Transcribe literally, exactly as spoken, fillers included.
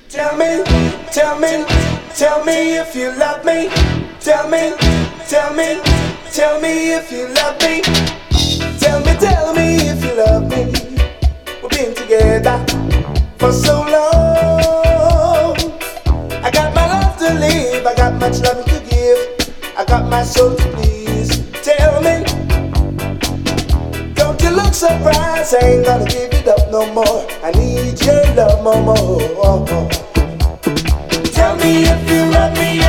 Tell me, tell me, tell me if you love me. Tell me, tell me, tell me if you love me. Tell me, tell me if you love me. We've been together for so long. I got my love to live, I got much love to give, I got my soul to please. Tell me, don't you look surprised? I ain't gonna give it up no more. I need your love more, more. Tell me if you love me.